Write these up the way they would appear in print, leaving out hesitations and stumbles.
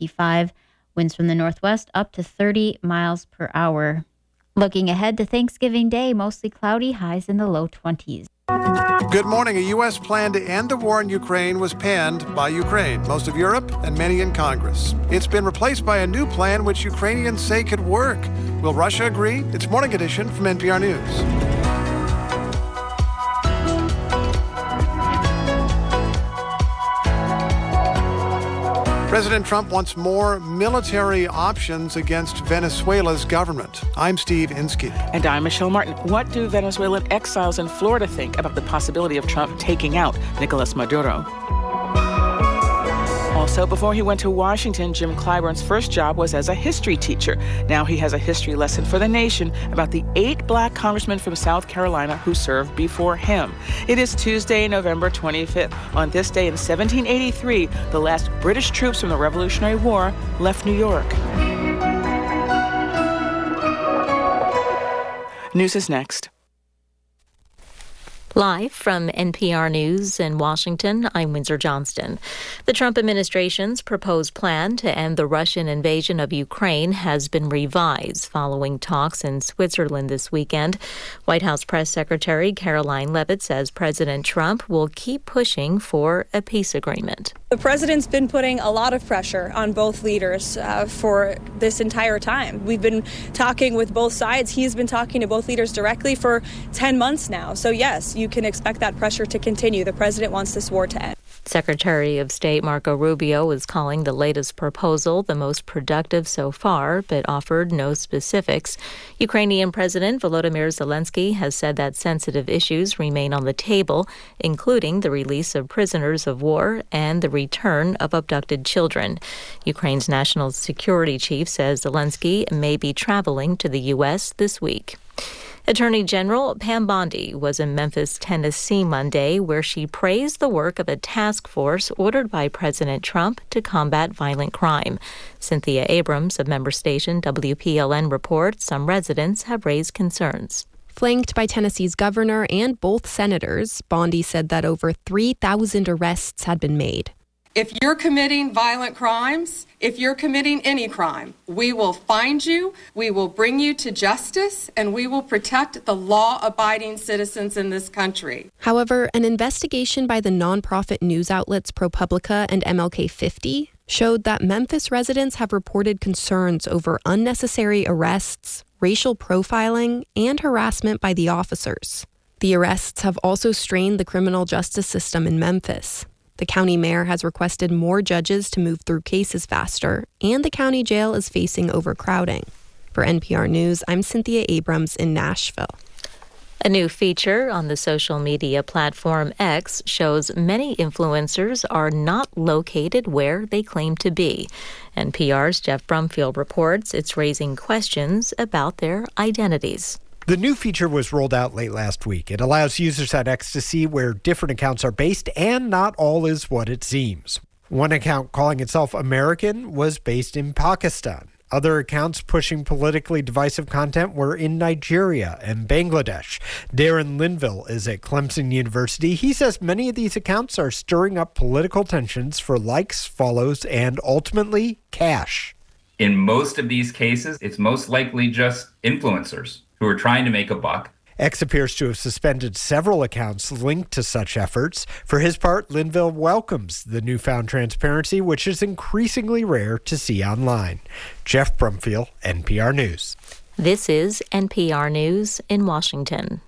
55. Winds from the northwest up to 30 miles per hour. Looking ahead to Thanksgiving Day, mostly cloudy, highs in the low 20s. Good morning. A U.S. plan to end the war in Ukraine was panned by Ukraine, most of Europe, and many in Congress. It's been replaced by a new plan which Ukrainians say could work. Will Russia agree? It's Morning Edition from NPR News. President Trump wants more military options against Venezuela's government. I'm Steve Inskeep. And I'm Michelle Martin. What do Venezuelan exiles in Florida think about the possibility of Trump taking out Nicolas Maduro? Also, before he went to Washington, Jim Clyburn's first job was as a history teacher. Now he has a history lesson for the nation about the 8 black congressmen from South Carolina who served before him. It is Tuesday, November 25th. On this day in 1783, the last British troops from the Revolutionary War left New York. News is next. Live from NPR News in Washington, I'm Windsor Johnston. The Trump administration's proposed plan to end the Russian invasion of Ukraine has been revised following talks in Switzerland this weekend. White House Press Secretary Caroline Leavitt says President Trump will keep pushing for a peace agreement. The president's been putting a lot of pressure on both leaders for this entire time. We've been talking with both sides. He's been talking to both leaders directly for 10 months now. So yes, you can expect that pressure to continue. The president wants this war to end. Secretary of State Marco Rubio is calling the latest proposal the most productive so far, but offered no specifics. Ukrainian President Volodymyr Zelensky has said that sensitive issues remain on the table, including the release of prisoners of war and the return of abducted children. Ukraine's national security chief says Zelensky may be traveling to the U.S. this week. Attorney General Pam Bondi was in Memphis, Tennessee Monday, where she praised the work of a task force ordered by President Trump to combat violent crime. Cynthia Abrams of member station WPLN reports some residents have raised concerns. Flanked by Tennessee's governor and both senators, Bondi said that over 3,000 arrests had been made. If you're committing violent crimes, if you're committing any crime, we will find you, we will bring you to justice, and we will protect the law-abiding citizens in this country. However, an investigation by the nonprofit news outlets ProPublica and MLK 50 showed that Memphis residents have reported concerns over unnecessary arrests, racial profiling, and harassment by the officers. The arrests have also strained the criminal justice system in Memphis. The county mayor has requested more judges to move through cases faster, and the county jail is facing overcrowding. For NPR News, I'm Cynthia Abrams in Nashville. A new feature on the social media platform X shows many influencers are not located where they claim to be. NPR's Jeff Brumfield reports it's raising questions about their identities. The new feature was rolled out late last week. It allows users at X to see where different accounts are based, and not all is what it seems. One account calling itself American was based in Pakistan. Other accounts pushing politically divisive content were in Nigeria and Bangladesh. Darren Linville is at Clemson University. He says many of these accounts are stirring up political tensions for likes, follows, and ultimately cash. In most of these cases, it's most likely just influencers who are trying to make a buck. X appears to have suspended several accounts linked to such efforts. For his part, Linville welcomes the newfound transparency, which is increasingly rare to see online. Jeff Brumfield, NPR News. This is NPR News in Washington.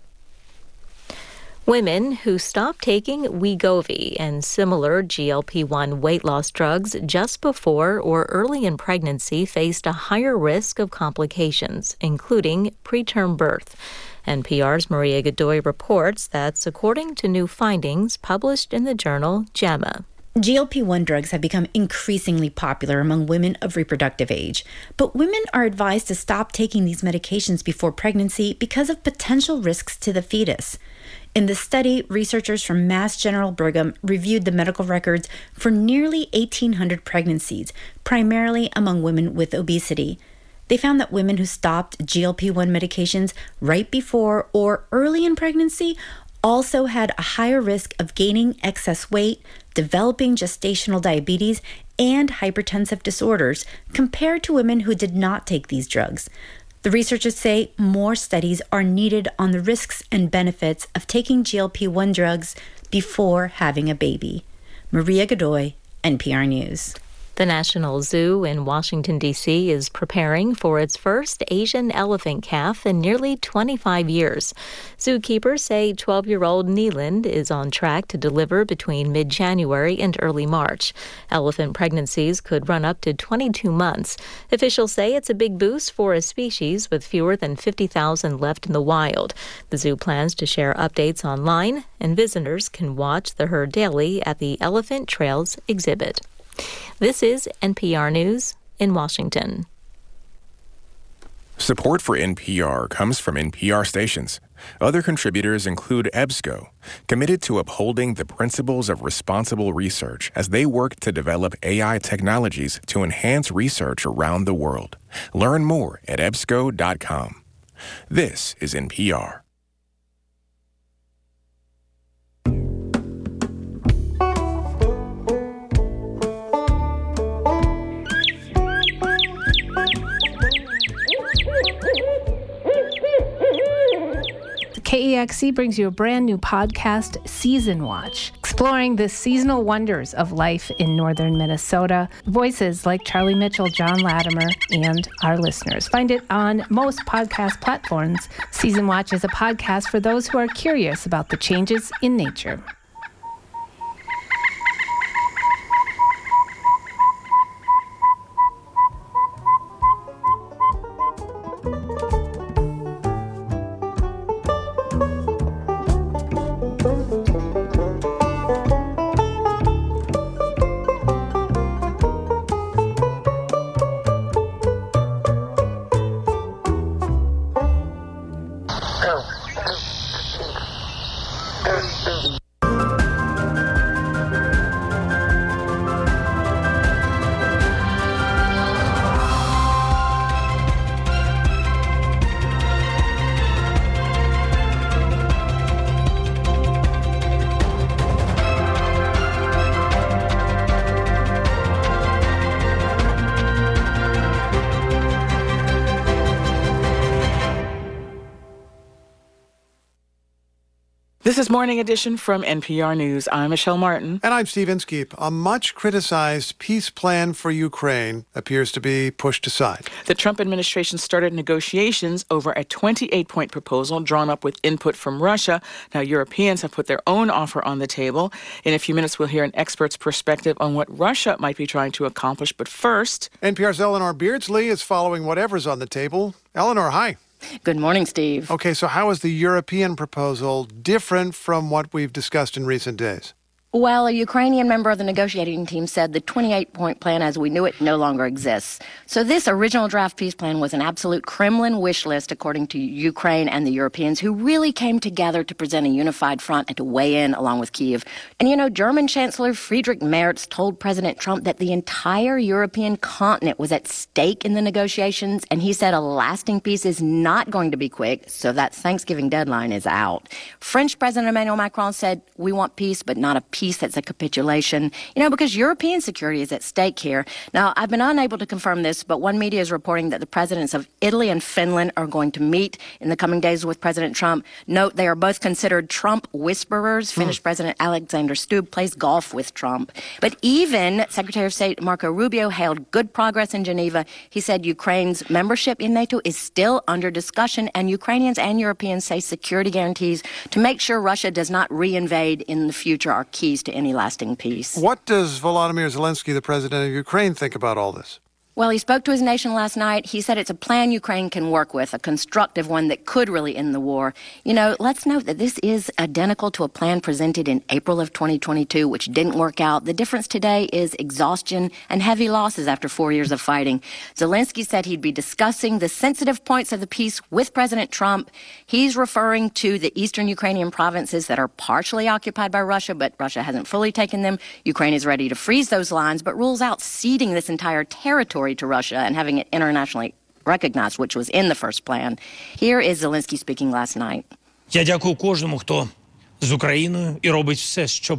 Women who stopped taking Wegovy and similar GLP-1 weight loss drugs just before or early in pregnancy faced a higher risk of complications, including preterm birth. NPR's Maria Godoy reports that's according to new findings published in the journal JAMA. GLP-1 drugs have become increasingly popular among women of reproductive age, but women are advised to stop taking these medications before pregnancy because of potential risks to the fetus. In the study, researchers from Mass General Brigham reviewed the medical records for nearly 1,800 pregnancies, primarily among women with obesity. They found that women who stopped GLP-1 medications right before or early in pregnancy also had a higher risk of gaining excess weight, developing gestational diabetes, and hypertensive disorders compared to women who did not take these drugs. The researchers say more studies are needed on the risks and benefits of taking GLP-1 drugs before having a baby. Maria Godoy, NPR News. The National Zoo in Washington, D.C. is preparing for its first Asian elephant calf in nearly 25 years. Zookeepers say 12-year-old Neeland is on track to deliver between mid-January and early March. Elephant pregnancies could run up to 22 months. Officials say it's a big boost for a species with fewer than 50,000 left in the wild. The zoo plans to share updates online, and visitors can watch the herd daily at the Elephant Trails exhibit. This is NPR News in Washington. Support for NPR comes from NPR stations. Other contributors include EBSCO, committed to upholding the principles of responsible research as they work to develop AI technologies to enhance research around the world. Learn more at ebsco.com. This is NPR. KEXC brings you a brand new podcast, Season Watch, exploring the seasonal wonders of life in northern Minnesota. Voices like Charlie Mitchell, John Latimer, and our listeners. Find it on most podcast platforms. Season Watch is a podcast for those who are curious about the changes in nature. This is Morning Edition from NPR News. I'm Michelle Martin. And I'm Steve Inskeep. A much criticized peace plan for Ukraine appears to be pushed aside. The Trump administration started negotiations over a 28-point proposal drawn up with input from Russia. Now, Europeans have put their own offer on the table. In a few minutes, we'll hear an expert's perspective on what Russia might be trying to accomplish. But first, NPR's Eleanor Beardsley is following whatever's on the table. Eleanor, hi. Good morning, Steve. Okay, so how is the European proposal different from what we've discussed in recent days? Well, a Ukrainian member of the negotiating team said the 28-point plan as we knew it no longer exists. So this original draft peace plan was an absolute Kremlin wish list, according to Ukraine and the Europeans, who really came together to present a unified front and to weigh in along with Kyiv. And, you know, German Chancellor Friedrich Merz told President Trump that the entire European continent was at stake in the negotiations, and he said a lasting peace is not going to be quick, so that Thanksgiving deadline is out. French President Emmanuel Macron said, we want peace, but not a peace that's a capitulation, you know, because European security is at stake here. Now, I've been unable to confirm this, but one media is reporting that the presidents of Italy and Finland are going to meet in the coming days with President Trump. Note, they are both considered Trump whisperers. Finnish President Alexander Stubb plays golf with Trump. But even Secretary of State Marco Rubio hailed good progress in Geneva. He said Ukraine's membership in NATO is still under discussion, and Ukrainians and Europeans say security guarantees to make sure Russia does not reinvade in the future are keys to any lasting peace. What does Volodymyr Zelensky, the president of Ukraine, think about all this? Well, he spoke to his nation last night. He said it's a plan Ukraine can work with, a constructive one that could really end the war. You know, let's note that this is identical to a plan presented in April of 2022, which didn't work out. The difference today is exhaustion and heavy losses after 4 years of fighting. Zelensky said he'd be discussing the sensitive points of the peace with President Trump. He's referring to the eastern Ukrainian provinces that are partially occupied by Russia, but Russia hasn't fully taken them. Ukraine is ready to freeze those lines, but rules out ceding this entire territory to Russia and having it internationally recognized, which was in the first plan. Here is Zelensky speaking last night. Я дякую кожному, хто з Україною і робить все, щоб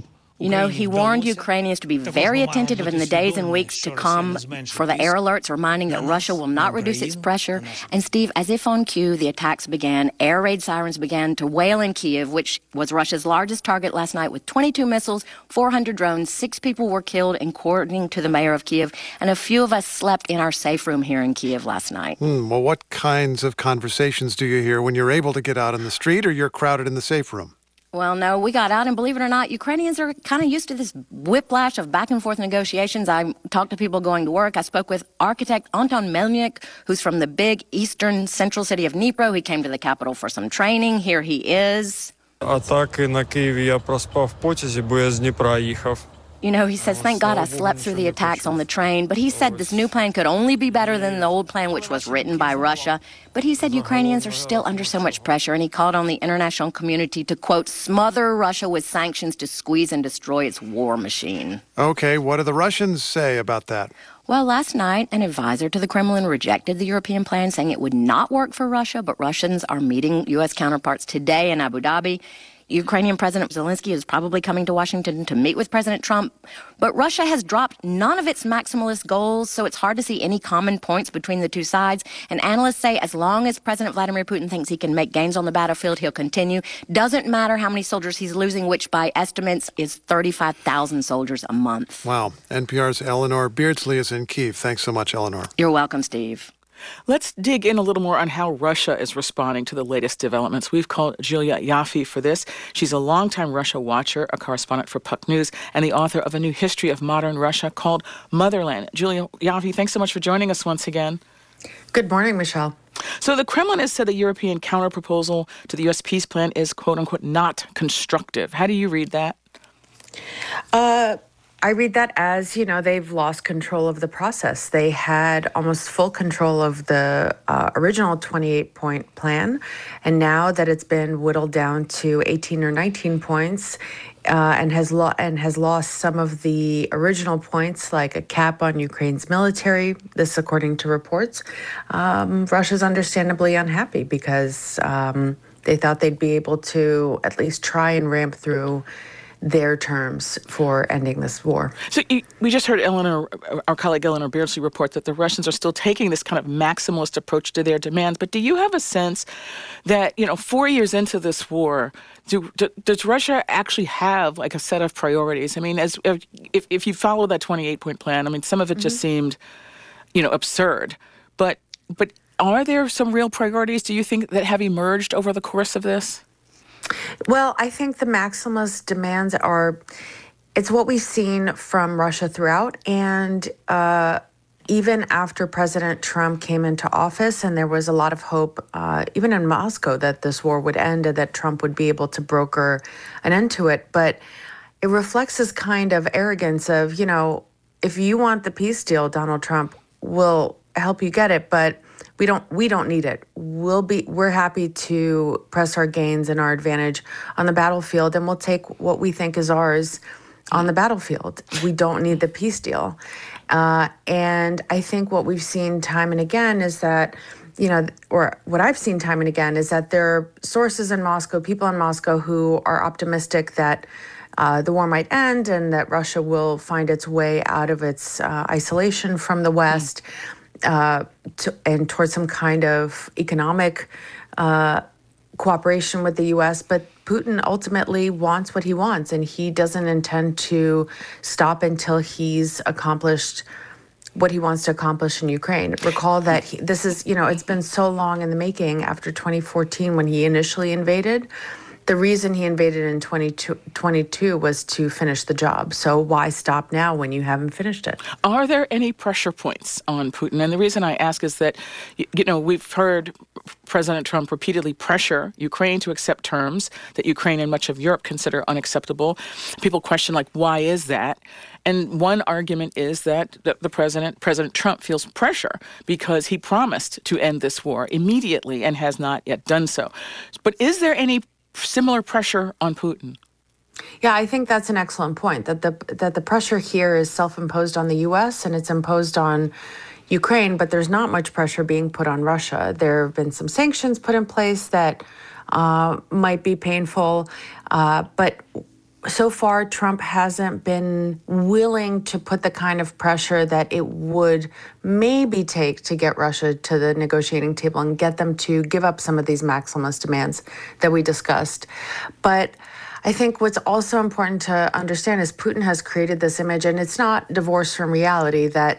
You know, he warned Ukrainians to be very attentive in the days and weeks to come for the air alerts, reminding that Russia will not reduce its pressure. And Steve, as if on cue, the attacks began. Air raid sirens began to wail in Kiev, which was Russia's largest target last night, with 22 missiles, 400 drones. 6 people were killed, according to the mayor of Kiev. And a few of us slept in our safe room here in Kiev last night. Well, what kinds of conversations do you hear when you're able to get out in the street or you're crowded in the safe room? Well, no, we got out, and believe it or not, Ukrainians are kind of used to this whiplash of back and forth negotiations. I talked to people going to work. I spoke with architect Anton Melnyk, who's from the big eastern central city of Dnipro. He came to the capital for some training. Here he is. Атаки на Києві я проспав в потязі, бо я з Дніпра їхав. You know, he says, thank God I slept through the attacks on the train. But he said this new plan could only be better than the old plan, which was written by Russia. But he said Ukrainians are still under so much pressure, and he called on the international community to, quote, smother Russia with sanctions to squeeze and destroy its war machine. Okay, what do the Russians say about that? Well, last night, an advisor to the Kremlin rejected the European plan, saying it would not work for Russia, but Russians are meeting U.S. counterparts today in Abu Dhabi. Ukrainian President Zelensky is probably coming to Washington to meet with President Trump. But Russia has dropped none of its maximalist goals, so it's hard to see any common points between the two sides. And analysts say as long as President Vladimir Putin thinks he can make gains on the battlefield, he'll continue. Doesn't matter how many soldiers he's losing, which by estimates is 35,000 soldiers a month. Wow. NPR's Eleanor Beardsley is in Kyiv. Thanks so much, Eleanor. You're welcome, Steve. Let's dig in a little more on how Russia is responding to the latest developments. We've called Julia Yaffe for this. She's a longtime Russia watcher, a correspondent for Puck News, and the author of a new history of modern Russia called Motherland. Julia Yaffe, thanks so much for joining us once again. Good morning, Michelle. So the Kremlin has said the European counterproposal to the U.S. peace plan is, quote unquote, not constructive. How do you read that? I read that as, they've lost control of the process. They had almost full control of the original 28-point plan. And now that it's been whittled down to 18 or 19 points and has lost some of the original points, like a cap on Ukraine's military, this according to reports, Russia's understandably unhappy because they thought they'd be able to at least try and ramp through their terms for ending this war. So we just heard our colleague Eleanor Beardsley report that the Russians are still taking this kind of maximalist approach to their demands. But do you have a sense that, 4 years into this war, does Russia actually have like a set of priorities? I mean, if you follow that 28-point plan, I mean, some of it just seemed, absurd. But are there some real priorities, do you think, that have emerged over the course of this? Well, I think the maximalist demands it's what we've seen from Russia throughout. And even after President Trump came into office, and there was a lot of hope, even in Moscow, that this war would end and that Trump would be able to broker an end to it. But it reflects this kind of arrogance of, if you want the peace deal, Donald Trump will help you get it, but we don't need it. We're happy to press our gains and our advantage on the battlefield, and we'll take what we think is ours on the battlefield. We don't need the peace deal. And I think what we've seen time and again is that, or what I've seen time and again is that there are sources in Moscow, people in Moscow who are optimistic that the war might end and that Russia will find its way out of its isolation from the West. And towards some kind of economic cooperation with the U.S., but Putin ultimately wants what he wants, and he doesn't intend to stop until he's accomplished what he wants to accomplish in Ukraine. Recall that this is, it's been so long in the making after 2014 when he initially invaded. The reason he invaded in 2022 was to finish the job. So why stop now when you haven't finished it? Are there any pressure points on Putin? And the reason I ask is that, we've heard President Trump repeatedly pressure Ukraine to accept terms that Ukraine and much of Europe consider unacceptable. People question, why is that? And one argument is that President Trump, feels pressure because he promised to end this war immediately and has not yet done so. But is there any similar pressure on Putin? Yeah, I think that's an excellent point, that the pressure here is self-imposed on the U.S. and it's imposed on Ukraine, but there's not much pressure being put on Russia. There have been some sanctions put in place that might be painful, but So far, Trump hasn't been willing to put the kind of pressure that it would maybe take to get Russia to the negotiating table and get them to give up some of these maximalist demands that we discussed. But I think what's also important to understand is Putin has created this image, and it's not divorced from reality, that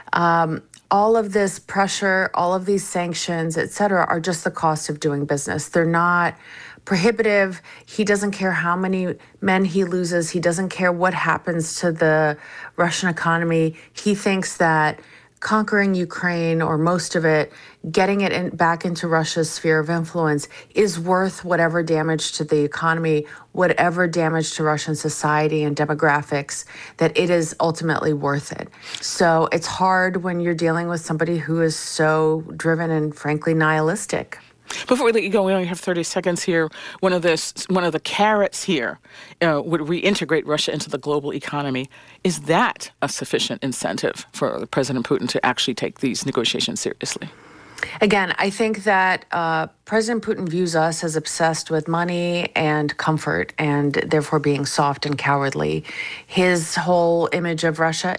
all of this pressure, all of these sanctions, et cetera, are just the cost of doing business. They're not prohibitive. He doesn't care how many men he loses. He doesn't care what happens to the Russian economy. He thinks that conquering Ukraine, or most of it, getting it back into Russia's sphere of influence, is worth whatever damage to the economy, whatever damage to Russian society and demographics, that it is ultimately worth it. So it's hard when you're dealing with somebody who is so driven and frankly nihilistic. Before we let you go, we only have 30 seconds here. One of the carrots here would reintegrate Russia into the global economy. Is that a sufficient incentive for President Putin to actually take these negotiations seriously? Again, I think that President Putin views us as obsessed with money and comfort, and therefore being soft and cowardly. His whole image of Russia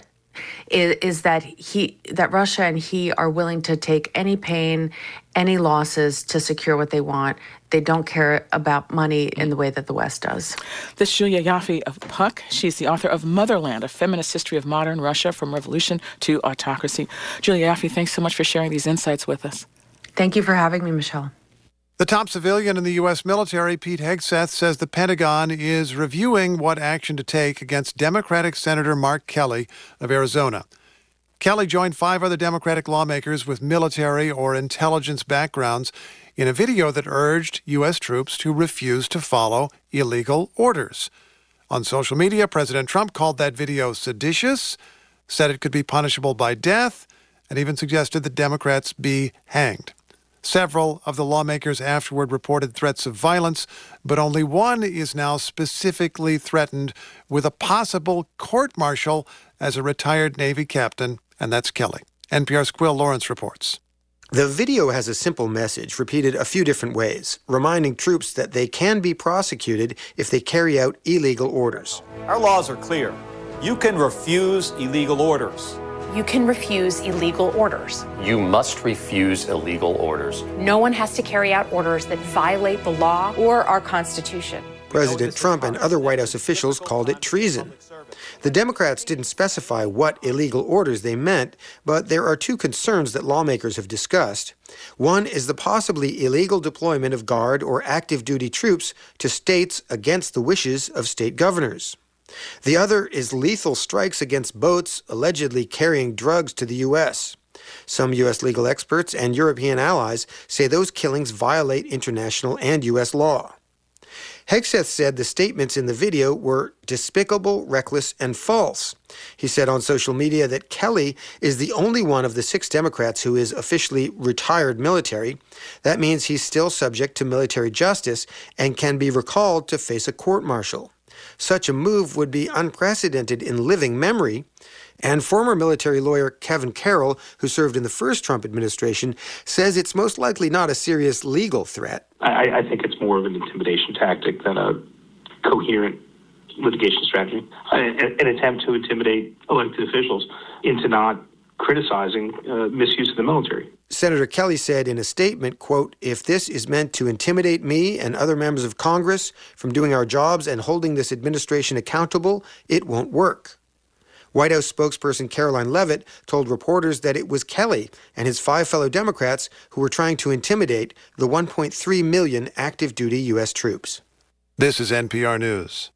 is that Russia and he are willing to take any pain, any losses to secure what they want. They don't care about money in the way that the West does. This is Julia Yaffe of Puck. She's the author of Motherland, A Feminist History of Modern Russia from Revolution to Autocracy. Julia Yaffe, thanks so much for sharing these insights with us. Thank you for having me, Michelle. The top civilian in the U.S. military, Pete Hegseth, says the Pentagon is reviewing what action to take against Democratic Senator Mark Kelly of Arizona. Kelly joined 5 other Democratic lawmakers with military or intelligence backgrounds in a video that urged U.S. troops to refuse to follow illegal orders. On social media, President Trump called that video seditious, said it could be punishable by death, and even suggested that Democrats be hanged. Several of the lawmakers afterward reported threats of violence, but only one is now specifically threatened with a possible court-martial as a retired Navy captain, and that's Kelly. NPR's Quill Lawrence reports. The video has a simple message repeated a few different ways, reminding troops that they can be prosecuted if they carry out illegal orders. Our laws are clear. You can refuse illegal orders. You can refuse illegal orders. You must refuse illegal orders. No one has to carry out orders that violate the law or our Constitution. President Trump and other White House officials called it treason. The Democrats didn't specify what illegal orders they meant, but there are 2 concerns that lawmakers have discussed. One is the possibly illegal deployment of Guard or active duty troops to states against the wishes of state governors. The other is lethal strikes against boats allegedly carrying drugs to the U.S. Some U.S. legal experts and European allies say those killings violate international and U.S. law. Hegseth said the statements in the video were despicable, reckless, and false. He said on social media that Kelly is the only one of the 6 Democrats who is officially retired military. That means he's still subject to military justice and can be recalled to face a court-martial. Such a move would be unprecedented in living memory. And former military lawyer Kevin Carroll, who served in the first Trump administration, says it's most likely not a serious legal threat. I think it's more of an intimidation tactic than a coherent litigation strategy. An attempt to intimidate elected officials into not criticizing misuse of the military. Senator Kelly said in a statement, quote, "If this is meant to intimidate me and other members of Congress from doing our jobs and holding this administration accountable, it won't work." White House spokesperson Caroline Leavitt told reporters that it was Kelly and his 5 fellow Democrats who were trying to intimidate the 1.3 million active duty U.S. troops. This is NPR News.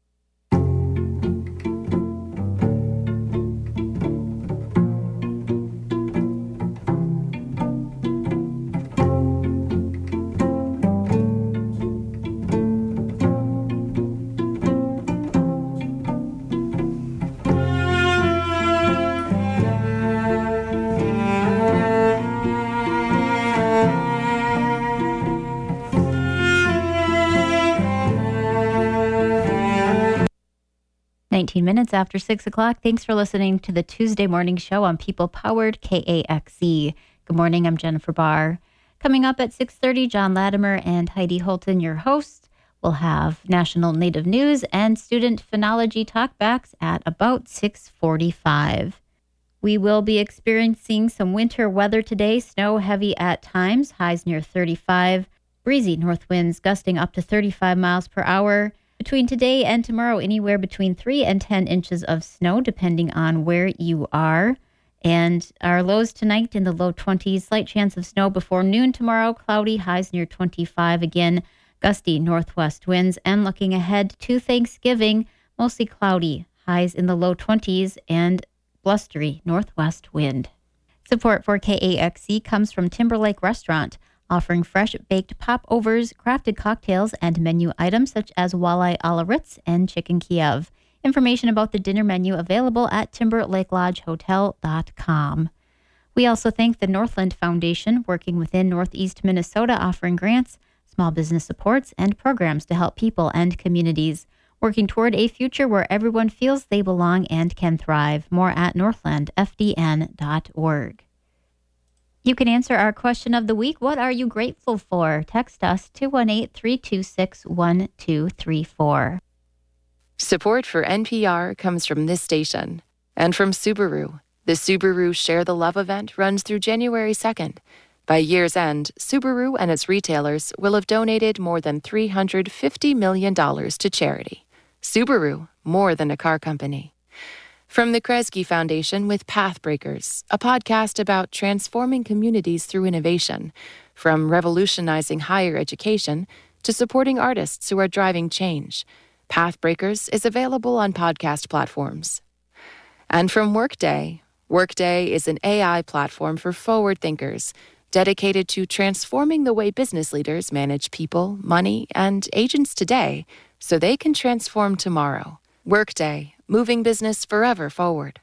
Minutes after 6 o'clock. Thanks for listening to the Tuesday morning show on People Powered KAXE. Good morning. I'm Jennifer Barr. Coming up at 6:30, John Latimer and Heidi Holton, your hosts, We'll have National Native News and Student Phonology talkbacks at about 6:45. We will be experiencing some winter weather today. Snow heavy at times, highs near 35. Breezy north winds gusting up to 35 miles per hour. Between today and tomorrow, anywhere between 3 and 10 inches of snow, depending on where you are. And our lows tonight in the low 20s. Slight chance of snow before noon tomorrow. Cloudy, highs near 25 again. Gusty northwest winds. And looking ahead to Thanksgiving, mostly cloudy, highs in the low 20s and blustery northwest wind. Support for KAXE comes from Timberlake Restaurant, offering fresh baked popovers, crafted cocktails, and menu items such as walleye a la Ritz and chicken Kiev. Information about the dinner menu available at timberlakelodgehotel.com. We also thank the Northland Foundation, working within Northeast Minnesota, offering grants, small business supports, and programs to help people and communities, working toward a future where everyone feels they belong and can thrive. More at northlandfdn.org. You can answer our question of the week. What are you grateful for? Text us 218-326-1234. Support for NPR comes from this station and from Subaru. The Subaru Share the Love event runs through January 2nd. By year's end, Subaru and its retailers will have donated more than $350 million to charity. Subaru, more than a car company. From the Kresge Foundation with Pathbreakers, a podcast about transforming communities through innovation, from revolutionizing higher education to supporting artists who are driving change. Pathbreakers is available on podcast platforms. And from Workday. Workday is an AI platform for forward thinkers, dedicated to transforming the way business leaders manage people, money, and agents today so they can transform tomorrow. Workday, moving business forever forward.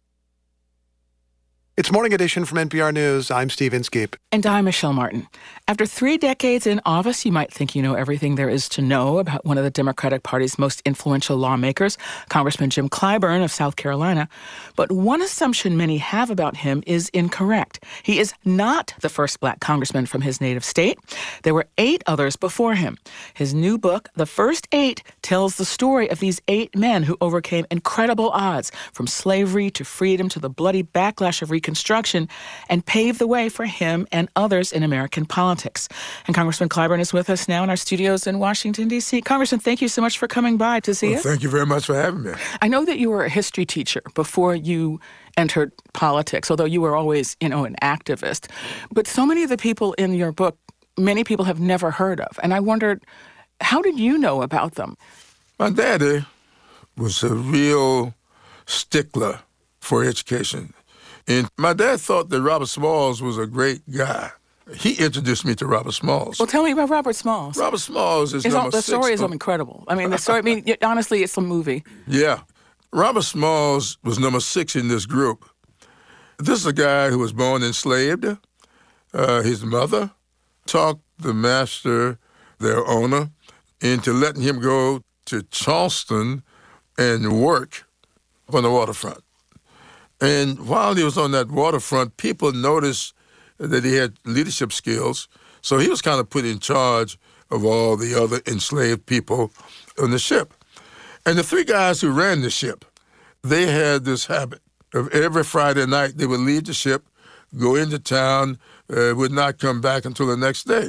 It's Morning Edition from NPR News. I'm Steve Inskeep. And I'm Michelle Martin. After 3 decades in office, you might think you know everything there is to know about one of the Democratic Party's most influential lawmakers, Congressman Jim Clyburn of South Carolina. But one assumption many have about him is incorrect. He is not the first black congressman from his native state. There were 8 others before him. His new book, The First 8, tells the story of these 8 men who overcame incredible odds, from slavery to freedom to the bloody backlash of Reconstruction, and paved the way for him and others in American politics. And Congressman Clyburn is with us now in our studios in Washington, D.C. Congressman, thank you so much for coming by to see us. Thank you very much for having me. I know that you were a history teacher before you entered politics, although you were always, an activist. But so many of the people in your book, many people have never heard of. And I wondered, how did you know about them? My daddy was a real stickler for education. And my dad thought that Robert Smalls was a great guy. He introduced me to Robert Smalls. Well, tell me about Robert Smalls. Robert Smalls is number 6. The story is incredible. The story, honestly, it's a movie. Yeah. Robert Smalls was number 6 in this group. This is a guy who was born enslaved. His mother talked the master, their owner, into letting him go to Charleston and work on the waterfront. And while he was on that waterfront, people noticed that he had leadership skills. So he was kind of put in charge of all the other enslaved people on the ship. And the 3 guys who ran the ship, they had this habit of every Friday night they would leave the ship, go into town, would not come back until the next day.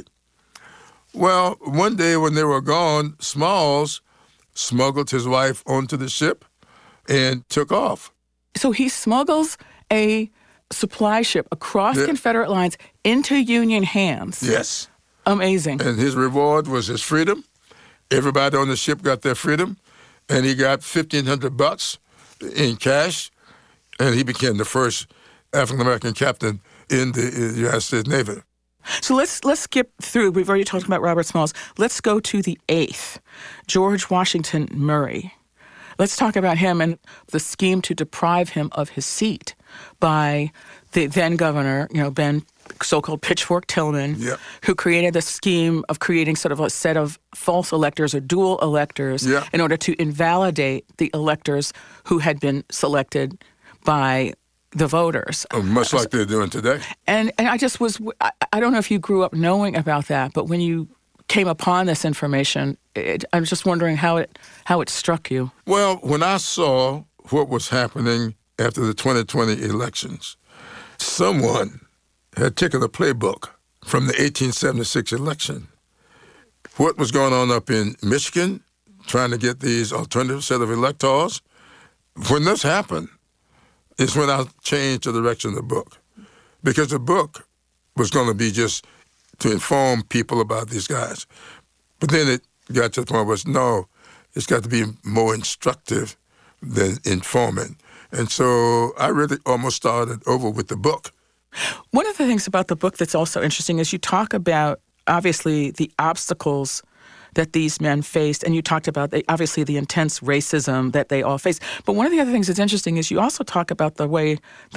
Well, one day when they were gone, Smalls smuggled his wife onto the ship and took off. So he smuggles a supply ship across Confederate lines into Union hands. Yes. Amazing. And his reward was his freedom. Everybody on the ship got their freedom. And he got $1,500 in cash. And he became the first African-American captain in the United States Navy. So let's skip through. We've already talked about Robert Smalls. Let's go to the 8th, George Washington Murray. Let's talk about him and the scheme to deprive him of his seat by the then governor, Ben, so-called Pitchfork Tillman, who created the scheme of creating sort of a set of false electors or dual electors in order to invalidate the electors who had been selected by the voters. Much like they're doing today. And I don't know if you grew up knowing about that, but when you came upon this information, I'm just wondering how it struck you. Well, when I saw what was happening after the 2020 elections, someone had taken a playbook from the 1876 election. What was going on up in Michigan, trying to get these alternative set of electors. When this happened, is when I changed the direction of the book. Because the book was going to be just to inform people about these guys. But then it got to the point where it's got to be more instructive than informing. And so I really almost started over with the book. One of the things about the book that's also interesting is you talk about, obviously, the obstacles that these men faced, and you talked about, obviously, the intense racism that they all faced. But one of the other things that's interesting is you also talk about the way the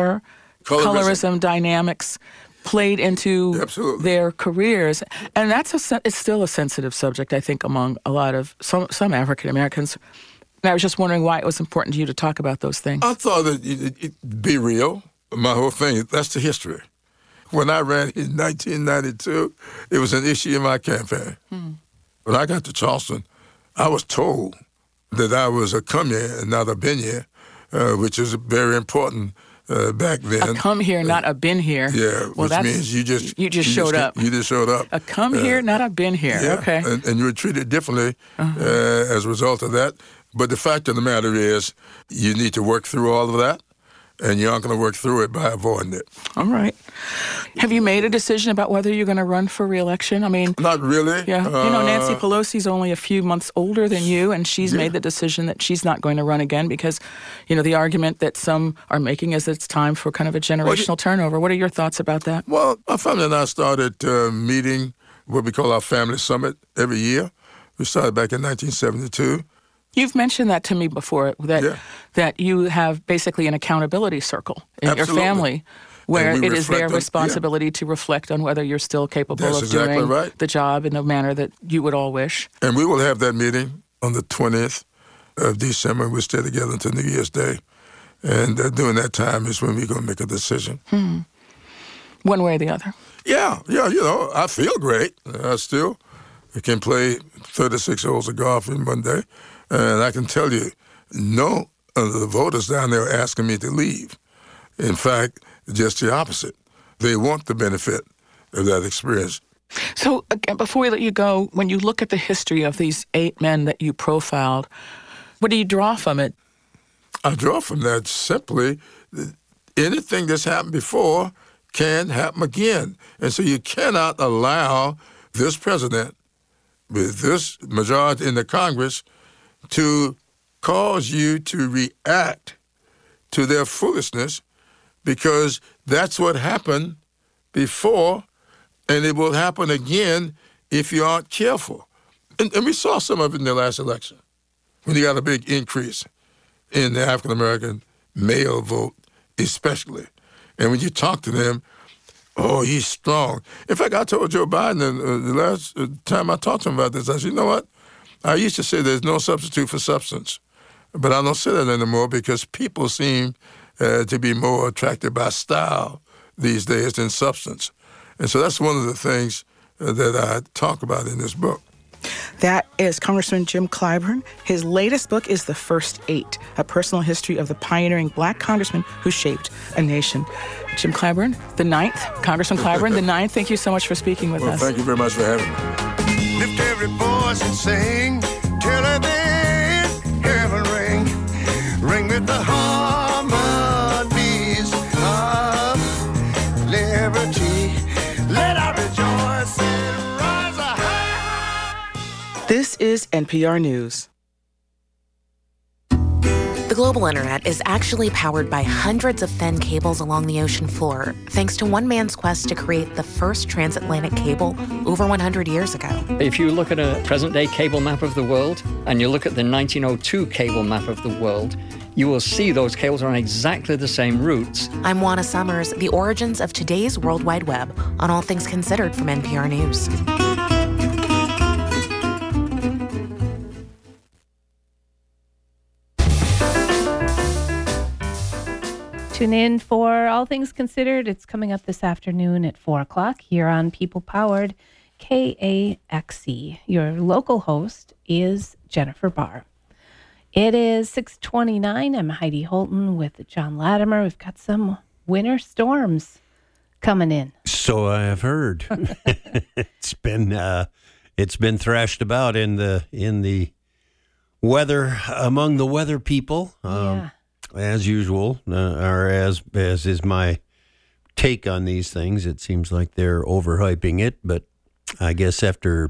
colorism dynamics played into their careers. And it's still a sensitive subject, I think, among a lot of some African Americans. And I was just wondering why it was important to you to talk about those things. I thought that it'd be real. My whole thing, that's the history. When I ran in 1992, it was an issue in my campaign. When I got to Charleston, I was told that I was a come here and not a been here, which is very important back then. A come here, not a been here. Yeah, which means you just showed up. You just showed up. A come here, not a been here. Yeah, okay. And you were treated differently as a result of that. But the fact of the matter is, you need to work through all of that. And you aren't going to work through it by avoiding it. All right. Have you made a decision about whether you're going to run for re-election? I mean... Not really. Yeah. Nancy Pelosi's only a few months older than you, and she's made the decision that she's not going to run again because, the argument that some are making is it's time for kind of a generational turnover. What are your thoughts about that? Well, my family and I started meeting what we call our family summit every year. We started back in 1972. You've mentioned that to me before, that you have basically an accountability circle in your family where it is their responsibility to reflect on whether you're still capable of doing the job in the manner that you would all wish. And we will have that meeting on the 20th of December. We'll stay together until New Year's Day. And during that time is when we're going to make a decision. One way or the other. Yeah, I feel great. I still can play 36 holes of golf in one day. And I can tell you, no of the voters down there are asking me to leave. In fact, just the opposite. They want the benefit of that experience. So, again, before we let you go, when you look at the history of these 8 men that you profiled, what do you draw from it? I draw from that simply that anything that's happened before can happen again. And so you cannot allow this president, with this majority in the Congress, to cause you to react to their foolishness, because that's what happened before, and it will happen again if you aren't careful. And we saw some of it in the last election, when you got a big increase in the African-American male vote, especially. And when you talk to them, he's strong. In fact, I told Joe Biden the last time I talked to him about this, I said, you know what? I used to say there's no substitute for substance, but I don't say that anymore because people seem to be more attracted by style these days than substance. And so that's one of the things that I talk about in this book. That is Congressman Jim Clyburn. His latest book is The First 8, a personal history of the pioneering black congressman who shaped a nation. Jim Clyburn, the 9th. Congressman Clyburn, the 9th. Thank you so much for speaking with us. Thank you very much for having me. Lift every voice and sing, till then heaven ring, ring with the harmonies of liberty. Let our rejoice and rise high. This is NPR News. The global internet is actually powered by hundreds of thin cables along the ocean floor, thanks to one man's quest to create the first transatlantic cable over 100 years ago. If you look at a present-day cable map of the world, and you look at the 1902 cable map of the world, you will see those cables are on exactly the same routes. I'm Juana Summers, the origins of today's World Wide Web, on All Things Considered from NPR News. Tune in for All Things Considered. It's coming up this afternoon at 4 o'clock here on People Powered. KAXE. Your local host is Jennifer Barr. It is 6:29. I'm Heidi Holton with John Latimer. We've got some winter storms coming in. So I have heard. It's been thrashed about in the weather among the weather people, as usual, or as is my take on these things. It seems like they're overhyping it, but I guess after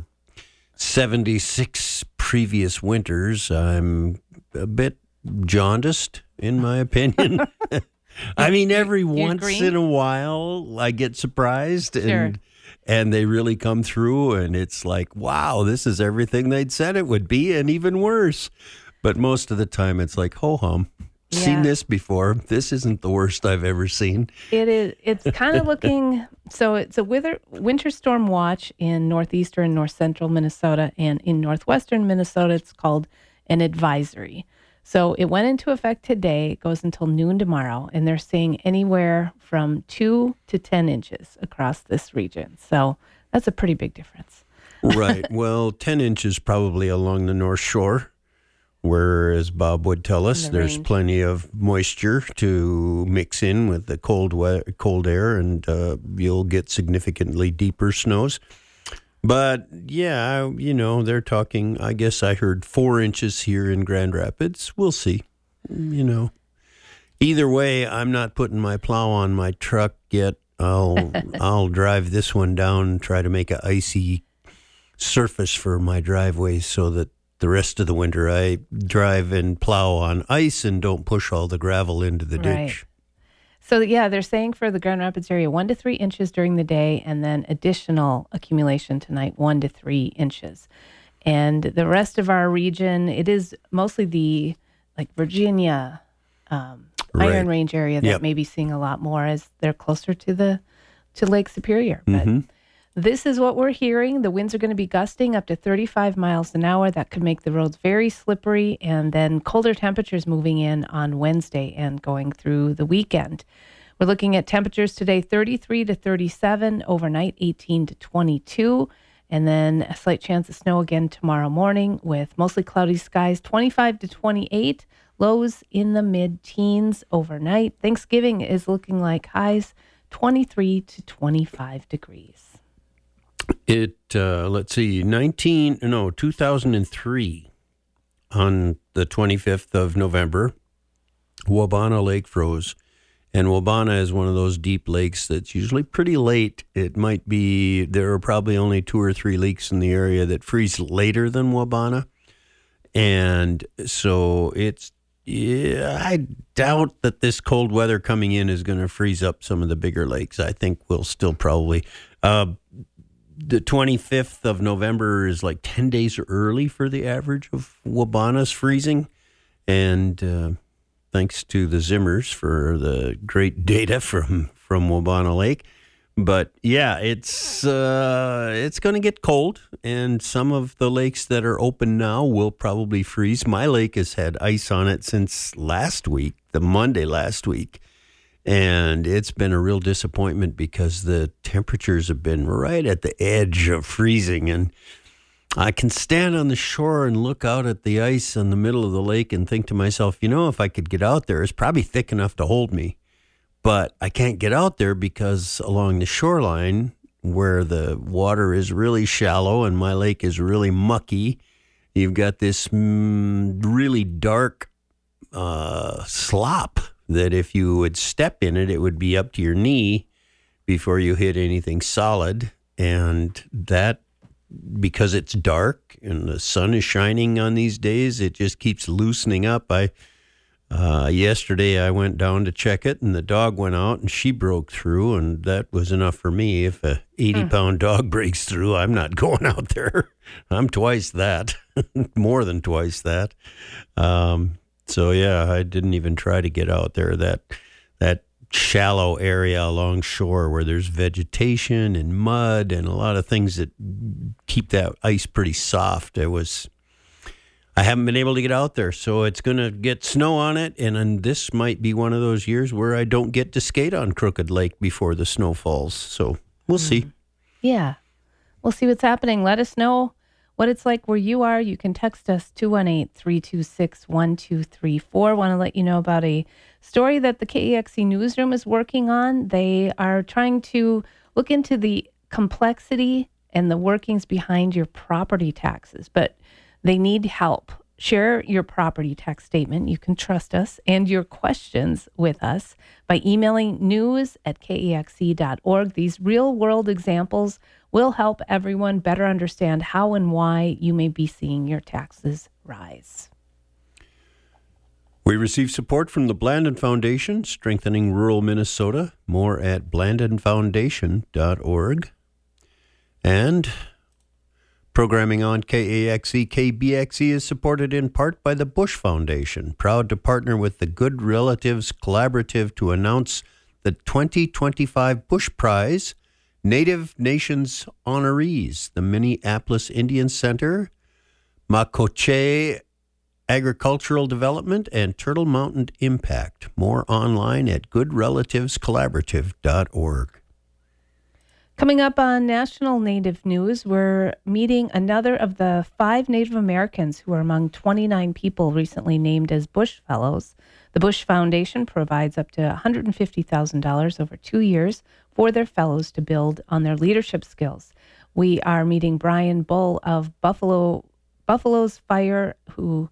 76 previous winters, I'm a bit jaundiced, in my opinion. I mean, every once in a while, I get surprised, and they really come through, and it's like, wow, this is everything they'd said it would be, and even worse. But most of the time, it's like, ho-hum. Seen this before. This isn't the worst I've ever seen. It is. It's kind of looking. So it's a winter storm watch in northeastern and north central Minnesota, and in northwestern Minnesota, it's called an advisory. So it went into effect today. It goes until noon tomorrow, and they're saying anywhere from 2 to 10 inches across this region. So that's a pretty big difference. Right. Well, 10 inches probably along the North Shore, where, as Bob would tell us, there's plenty of moisture to mix in with the cold air, and you'll get significantly deeper snows. But, yeah, they're talking, I guess I heard 4 inches here in Grand Rapids. We'll see. Either way, I'm not putting my plow on my truck yet. I'll drive this one down and try to make an icy surface for my driveway so that the rest of the winter I drive and plow on ice and don't push all the gravel into the ditch. So, they're saying for the Grand Rapids area 1 to 3 inches during the day, and then additional accumulation tonight, 1 to 3 inches. And the rest of our region, it is mostly the Virginia, Iron Range area that may be seeing a lot more as they're closer to Lake Superior. But this is what we're hearing. The winds are going to be gusting up to 35 miles an hour. That could make the roads very slippery, and then colder temperatures moving in on Wednesday and going through the weekend. We're looking at temperatures today, 33 to 37, overnight 18 to 22, and then a slight chance of snow again tomorrow morning with mostly cloudy skies, 25 to 28, lows in the mid-teens overnight. Thanksgiving is looking like highs 23 to 25 degrees. Let's see, 2003, on the 25th of November, Wabana Lake froze. And Wabana is one of those deep lakes that's usually pretty late. It might be, there are probably only 2 or 3 leaks in the area that freeze later than Wabana. And so I doubt that this cold weather coming in is going to freeze up some of the bigger lakes. I think we'll still probably... the 25th of November is like 10 days early for the average of Wabana's freezing. And thanks to the Zimmers for the great data from Wabana Lake. But yeah, it's going to get cold, and some of the lakes that are open now will probably freeze. My lake has had ice on it since last week, the Monday last week. And it's been a real disappointment because the temperatures have been right at the edge of freezing. And I can stand on the shore and look out at the ice in the middle of the lake and think to myself, if I could get out there, it's probably thick enough to hold me. But I can't get out there because along the shoreline, where the water is really shallow and my lake is really mucky, you've got this really dark slop that if you would step in it, it would be up to your knee before you hit anything solid. And that, because it's dark and the sun is shining on these days, it just keeps loosening up. Yesterday I went down to check it, and the dog went out and she broke through, and that was enough for me. If a 80-pound dog breaks through, I'm not going out there. I'm twice that, more than twice that. So yeah, I didn't even try to get out there. That shallow area along shore where there's vegetation and mud and a lot of things that keep that ice pretty soft. I haven't been able to get out there, so it's going to get snow on it, and this might be one of those years where I don't get to skate on Crooked Lake before the snow falls. So we'll see. Yeah. We'll see what's happening. Let us know what it's like where you are. You can text us 218-326-1234. Want to let you know about a story that the KEXE newsroom is working on. They are trying to look into the complexity and the workings behind your property taxes, but they need help. Share your property tax statement. You can trust us and your questions with us by emailing news@kexe.org. These real-world examples will help everyone better understand how and why you may be seeing your taxes rise. We receive support from the Blandin Foundation, strengthening rural Minnesota. More at blandinfoundation.org. And programming on KAXE, KBXE is supported in part by the Bush Foundation, proud to partner with the Good Relatives Collaborative to announce the 2025 Bush Prize, Native Nations honorees, the Minneapolis Indian Center, Makoche Agricultural Development, and Turtle Mountain Impact. More online at goodrelativescollaborative.org. Coming up on National Native News, we're meeting another of the 5 Native Americans who are among 29 people recently named as Bush Fellows. The Bush Foundation provides up to $150,000 over 2 years for their fellows to build on their leadership skills. We are meeting Brian Bull of Buffalo's Fire, who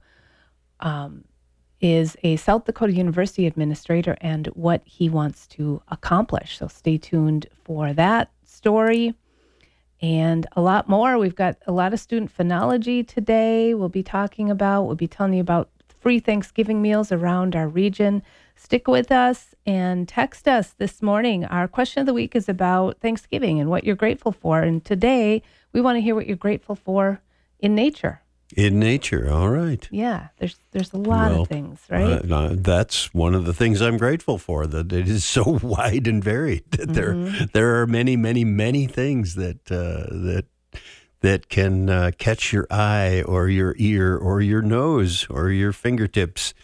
is a South Dakota University administrator, and what he wants to accomplish. So stay tuned for that story and a lot more. We've got a lot of student phenology today. We'll be telling you about free Thanksgiving meals around our region. Stick with us and text us this morning. Our question of the week is about Thanksgiving and what you're grateful for. And today we want to hear what you're grateful for in nature. In nature, all right. Yeah, there's a lot of things, right? That's one of the things I'm grateful for, that it is so wide and varied. That there are many, many, many things that can catch your eye or your ear or your nose or your fingertips,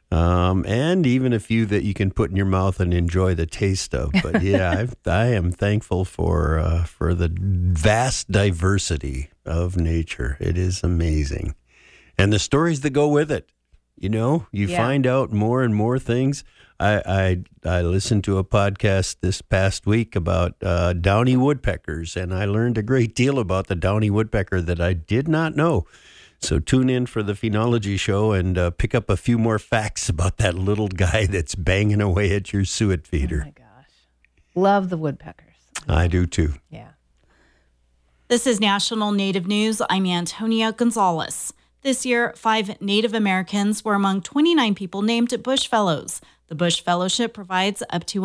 and even a few that you can put in your mouth and enjoy the taste of. But yeah, I am thankful for the vast diversity of nature. It is amazing. And the stories that go with it. You find out more and more things. I listened to a podcast this past week about downy woodpeckers, and I learned a great deal about the downy woodpecker that I did not know. So tune in for the Phenology Show and pick up a few more facts about that little guy that's banging away at your suet feeder. Oh my gosh. Love the woodpeckers. I do too. Yeah. This is National Native News. I'm Antonia Gonzalez. This year, 5 Native Americans were among 29 people named Bush Fellows. The Bush Fellowship provides up to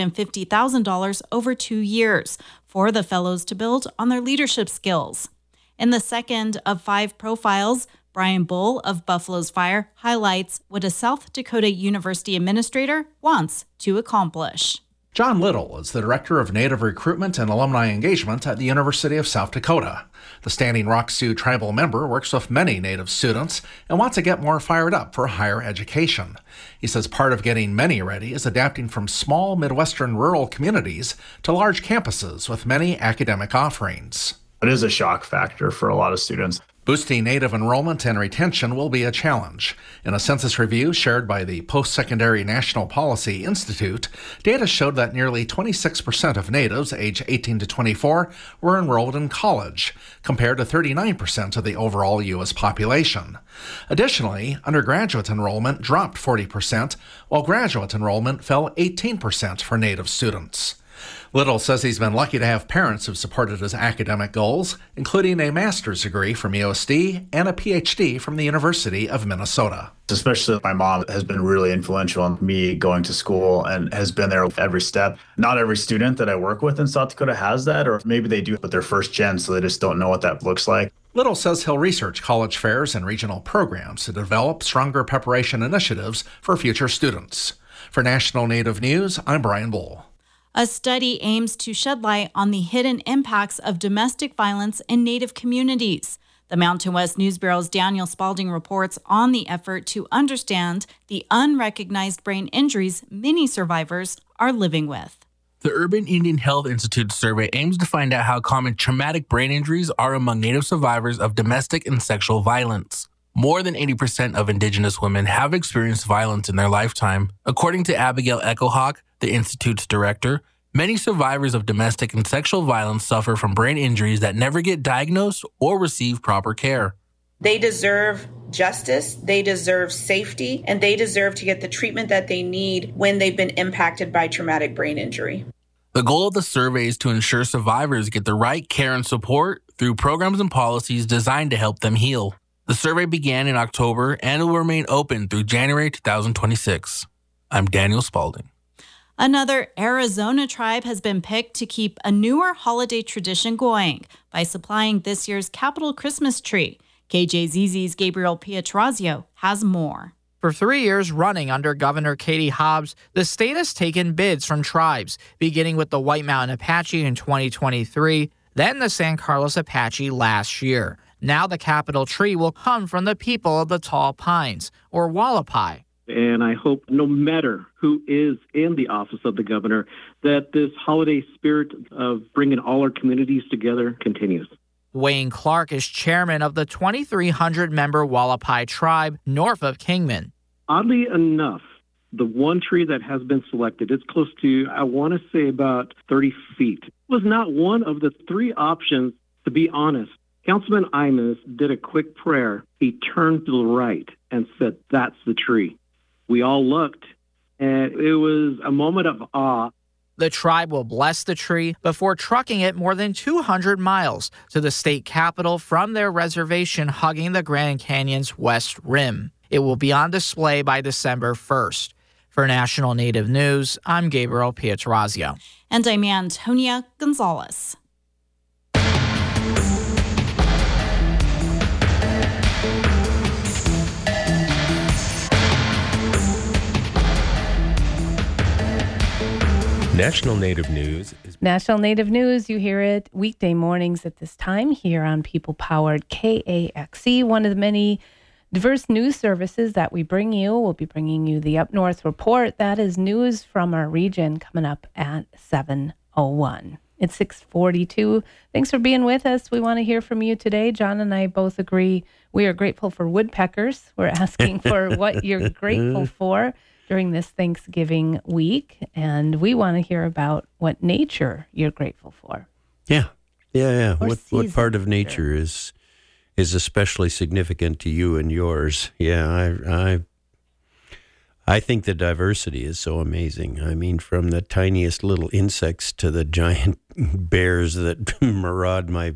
$150,000 over 2 years for the fellows to build on their leadership skills. In the second of 5 profiles, Brian Bull of Buffalo's Fire highlights what a South Dakota University administrator wants to accomplish. John Little is the Director of Native Recruitment and Alumni Engagement at the University of South Dakota. The Standing Rock Sioux tribal member works with many Native students and wants to get more fired up for higher education. He says part of getting many ready is adapting from small Midwestern rural communities to large campuses with many academic offerings. It is a shock factor for a lot of students. Boosting Native enrollment and retention will be a challenge. In a census review shared by the Post-Secondary National Policy Institute, data showed that nearly 26% of Natives age 18 to 24 were enrolled in college, compared to 39% of the overall U.S. population. Additionally, undergraduate enrollment dropped 40%, while graduate enrollment fell 18% for Native students. Little says he's been lucky to have parents who've supported his academic goals, including a master's degree from USD and a PhD from the University of Minnesota. Especially my mom has been really influential in me going to school and has been there every step. Not every student that I work with in South Dakota has that, or maybe they do, but they're first gen, so they just don't know what that looks like. Little says he'll research college fairs and regional programs to develop stronger preparation initiatives for future students. For National Native News, I'm Brian Bull. A study aims to shed light on the hidden impacts of domestic violence in Native communities. The Mountain West News Bureau's Daniel Spalding reports on the effort to understand the unrecognized brain injuries many survivors are living with. The Urban Indian Health Institute survey aims to find out how common traumatic brain injuries are among Native survivors of domestic and sexual violence. More than 80% of Indigenous women have experienced violence in their lifetime. According to Abigail Echohawk, the Institute's director, many survivors of domestic and sexual violence suffer from brain injuries that never get diagnosed or receive proper care. They deserve justice, they deserve safety, and they deserve to get the treatment that they need when they've been impacted by traumatic brain injury. The goal of the survey is to ensure survivors get the right care and support through programs and policies designed to help them heal. The survey began in October and will remain open through January 2026. I'm Daniel Spalding. Another Arizona tribe has been picked to keep a newer holiday tradition going by supplying this year's Capitol Christmas tree. KJZZ's Gabriel Pietrazio has more. For 3 years running under Governor Katie Hobbs, the state has taken bids from tribes, beginning with the White Mountain Apache in 2023, then the San Carlos Apache last year. Now the Capitol tree will come from the people of the Tall Pines, or Wallapai. And I hope no matter who is in the office of the governor, that this holiday spirit of bringing all our communities together continues. Wayne Clark is chairman of the 2,300-member Wallapai tribe north of Kingman. Oddly enough, the one tree that has been selected, it's close to, I want to say, about 30 feet. It was not one of the three options, to be honest. Councilman Imus did a quick prayer. He turned to the right and said, "That's the tree." We all looked, and it was a moment of awe. The tribe will bless the tree before trucking it more than 200 miles to the state capitol from their reservation hugging the Grand Canyon's west rim. It will be on display by December 1st. For National Native News, I'm Gabriel Pietrazio. And I'm Antonia Gonzalez. National Native News. National Native News, you hear it weekday mornings at this time here on People-Powered KAXE, one of the many diverse news services that we bring you. We'll be bringing you the Up North Report. That is news from our region coming up at 7:01. It's 6:42. Thanks for being with us. We want to hear from you today. John and I both agree we are grateful for woodpeckers. We're asking for what you're grateful for during this Thanksgiving week, and we want to hear about what nature you're grateful for. Yeah. What part of nature is especially significant to you and yours? Yeah, I think the diversity is so amazing. I mean, from the tiniest little insects to the giant bears that maraud my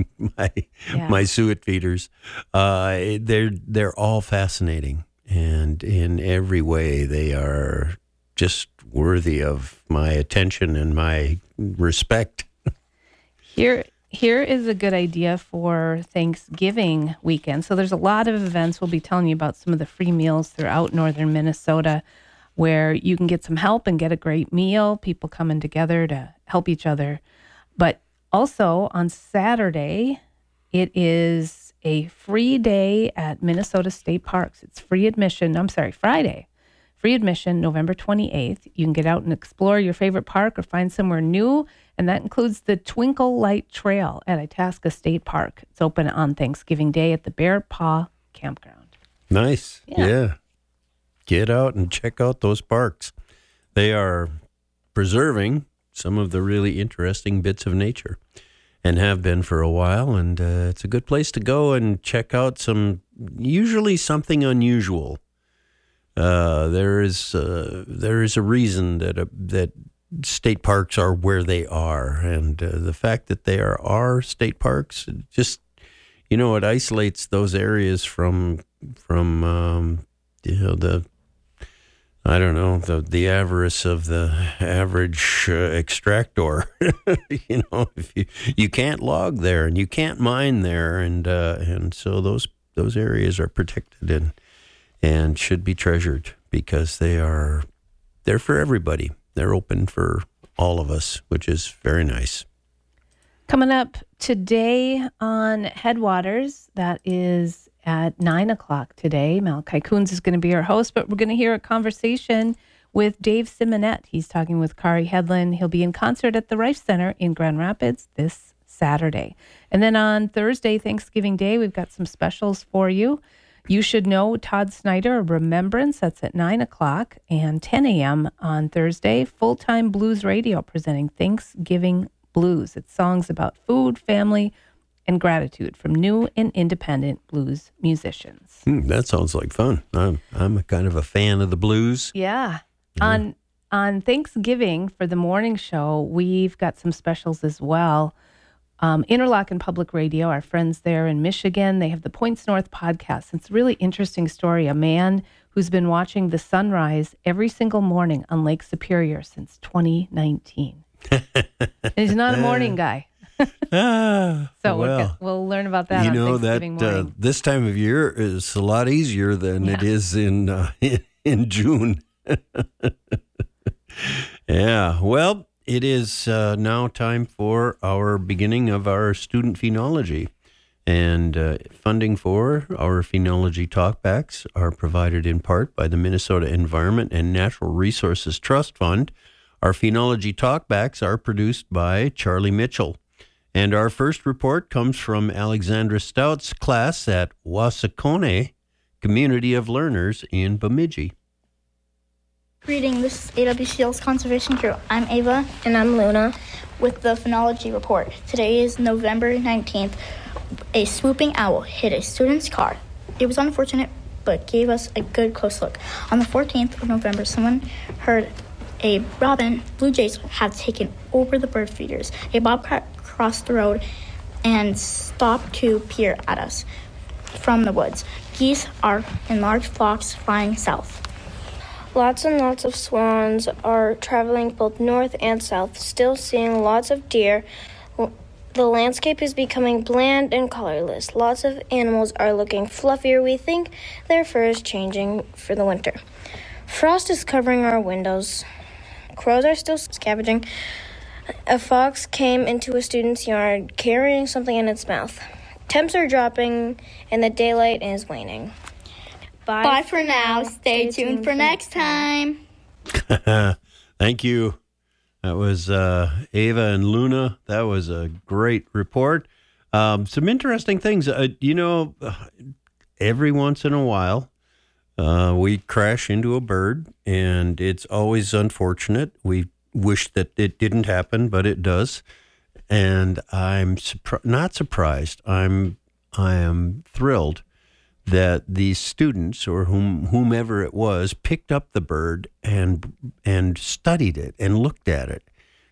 suet feeders, they're all fascinating. And in every way, they are just worthy of my attention and my respect. Here is a good idea for Thanksgiving weekend. So there's a lot of events. We'll be telling you about some of the free meals throughout northern Minnesota where you can get some help and get a great meal, people coming together to help each other. But also on Saturday, it is a free day at Minnesota State Parks. It's free admission. Friday. Free admission, November 28th. You can get out and explore your favorite park or find somewhere new, and that includes the Twinkle Light Trail at Itasca State Park. It's open on Thanksgiving Day at the Bear Paw Campground. Nice. Yeah. Get out and check out those parks. They are preserving some of the really interesting bits of nature, and have been for a while, and it's a good place to go and check out usually something unusual. There is a reason that state parks are where they are, and the fact that they are state parks, just, it isolates those areas from the avarice of the average extractor. If you can't log there and you can't mine there, and so those areas are protected and should be treasured because they're for everybody. They're open for all of us, which is very nice. Coming up today on Headwaters, that is at 9 o'clock today. Malachi Coons is going to be our host, but we're going to hear a conversation with Dave Simonette. He's talking with Kari Hedlund. He'll be in concert at the Rife Center in Grand Rapids this Saturday. And then on Thursday, Thanksgiving Day, we've got some specials for you. You should know Todd Snyder, Remembrance. That's at 9 o'clock and 10 a.m. on Thursday. Full-time Blues Radio presenting Thanksgiving Blues. It's songs about food, family, and gratitude from new and independent blues musicians. That sounds like fun. I'm a kind of a fan of the blues. Yeah. On Thanksgiving for the morning show, we've got some specials as well. Interlochen Public Radio, our friends there in Michigan, they have the Points North podcast. It's a really interesting story. A man who's been watching the sunrise every single morning on Lake Superior since 2019. And he's not a morning guy. We'll learn about that on Thanksgiving morning. This time of year is a lot easier than it is in June. Yeah, well, it is now time for our beginning of our student phenology. And funding for our phenology talkbacks are provided in part by the Minnesota Environment and Natural Resources Trust Fund. Our phenology talkbacks are produced by Charlie Mitchell. And our first report comes from Alexandra Stout's class at Wasakone Community of Learners in Bemidji. Greeting, this is AWCL's Conservation Crew. I'm Ava. And I'm Luna. With the Phenology Report. Today is November 19th. A swooping owl hit a student's car. It was unfortunate, but gave us a good close look. On the 14th of November, someone heard a robin. Blue jays had taken over the bird feeders. A bobcat crossed the road and stopped to peer at us from the woods. Geese are in large flocks flying south. Lots and lots of swans are traveling both north and south, still seeing lots of deer. The landscape is becoming bland and colorless. Lots of animals are looking fluffier. We think their fur is changing for the winter. Frost is covering our windows. Crows are still scavenging. A fox came into a student's yard carrying something in its mouth. Temps are dropping and the daylight is waning. Bye for now. Stay tuned for next time. Thank you. That was Ava and Luna. That was a great report. Some interesting things. Every once in a while, we crash into a bird, and it's always unfortunate. We wish that it didn't happen, but it does. And I'm not surprised. I am thrilled that these students, or whomever it was, picked up the bird and studied it and looked at it.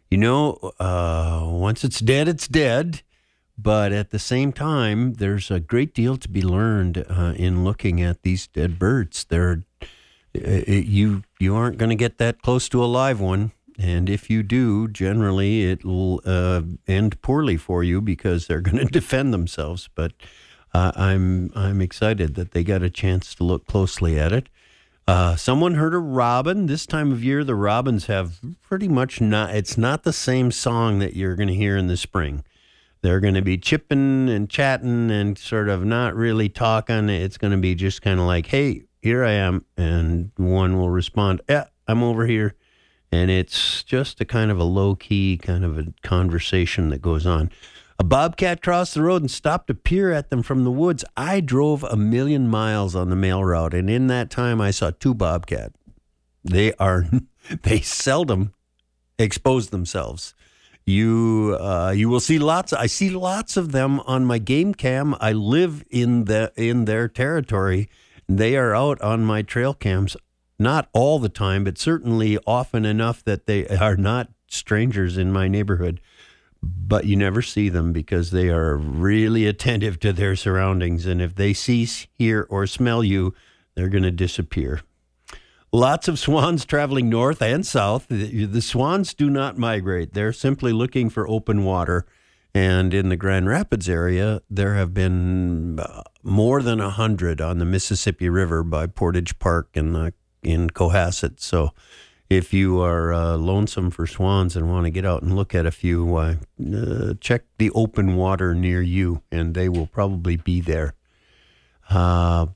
Once it's dead. But at the same time, there's a great deal to be learned in looking at these dead birds. You aren't going to get that close to a live one. And if you do, generally it will end poorly for you because they're going to defend themselves. But I'm excited that they got a chance to look closely at it. Someone heard a robin. This time of year, the robins have pretty much it's not the same song that you're going to hear in the spring. They're going to be chipping and chatting and sort of not really talking. It's going to be just kind of like, hey, here I am. And one will respond, yeah, I'm over here. And it's just a kind of a low-key kind of a conversation that goes on. A bobcat crossed the road and stopped to peer at them from the woods. I drove 1,000,000 miles on the mail route, and in that time I saw 2 bobcat. They seldom expose themselves. You will see lots. I see lots of them on my game cam. I live in their territory. They are out on my trail cams, not all the time, but certainly often enough that they are not strangers in my neighborhood. But you never see them because they are really attentive to their surroundings. And if they see, hear, or smell you, they're going to disappear. Lots of swans traveling north and south. The swans do not migrate. They're simply looking for open water. And in the Grand Rapids area, there have been more than 100 on the Mississippi River by Portage Park in Cohasset. So if you are lonesome for swans and want to get out and look at a few, check the open water near you, and they will probably be there.